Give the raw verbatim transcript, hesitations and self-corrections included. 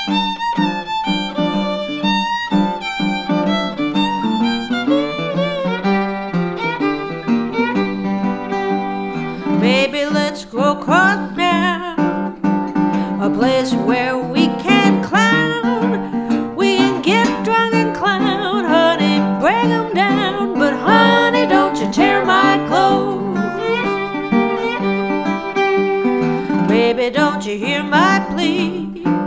Baby, let's go across now, a place where we can clown. We can get drunk and clown, honey, bring 'em down. But honey, don't you tear my clothes. Baby, don't you hear my plea?